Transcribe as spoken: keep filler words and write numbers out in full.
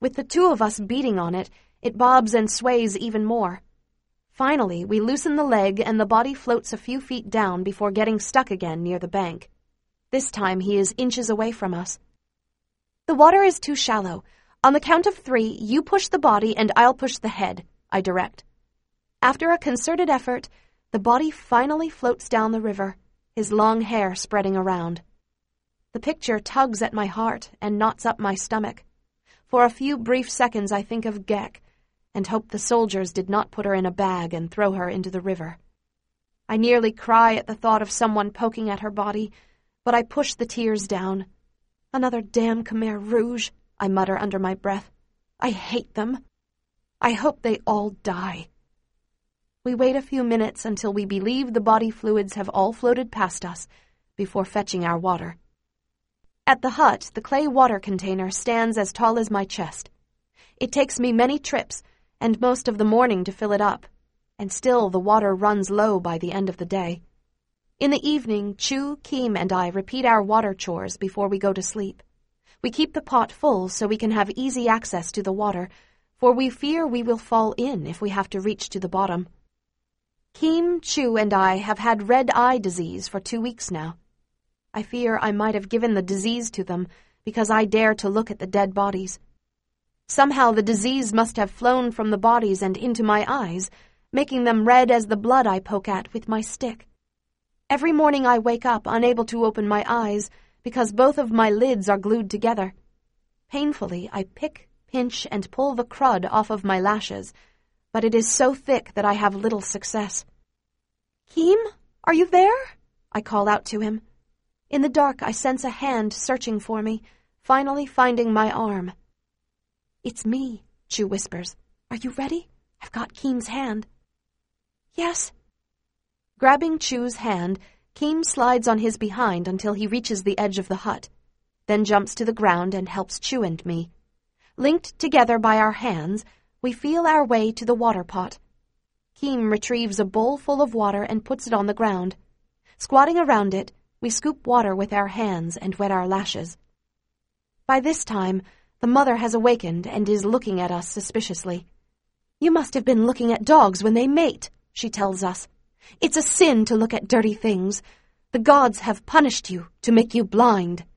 With the two of us beating on it, it bobs and sways even more. Finally, we loosen the leg and the body floats a few feet down before getting stuck again near the bank. This time he is inches away from us. The water is too shallow. On the count of three, you push the body and I'll push the head, I direct. After a concerted effort, the body finally floats down the river, his long hair spreading around. The picture tugs at my heart and knots up my stomach. For a few brief seconds I think of Gek and hope the soldiers did not put her in a bag and throw her into the river. I nearly cry at the thought of someone poking at her body, but I push the tears down. Another damn Khmer Rouge, I mutter under my breath. I hate them. I hope they all die. We wait a few minutes until we believe the body fluids have all floated past us before fetching our water. At the hut, the clay water container stands as tall as my chest. It takes me many trips and most of the morning to fill it up, and still the water runs low by the end of the day. In the evening, Chu, Keem, and I repeat our water chores before we go to sleep. We keep the pot full so we can have easy access to the water, for we fear we will fall in if we have to reach to the bottom. Keem, Chu, and I have had red eye disease for two weeks now. I fear I might have given the disease to them because I dare to look at the dead bodies. Somehow the disease must have flown from the bodies and into my eyes, making them red as the blood I poke at with my stick. Every morning I wake up unable to open my eyes because both of my lids are glued together. Painfully, I pick, pinch, and pull the crud off of my lashes, but it is so thick that I have little success. "Keem, are you there?" I call out to him. In the dark, I sense a hand searching for me, finally finding my arm. "It's me," Chu whispers. "Are you ready? I've got Keem's hand." "Yes." Grabbing Chu's hand, Keem slides on his behind until he reaches the edge of the hut, then jumps to the ground and helps Chu and me. Linked together by our hands, we feel our way to the water pot. Keem retrieves a bowl full of water and puts it on the ground. Squatting around it, we scoop water with our hands and wet our lashes. By this time, the mother has awakened and is looking at us suspiciously. "You must have been looking at dogs when they mate," she tells us. "It's a sin to look at dirty things. The gods have punished you to make you blind."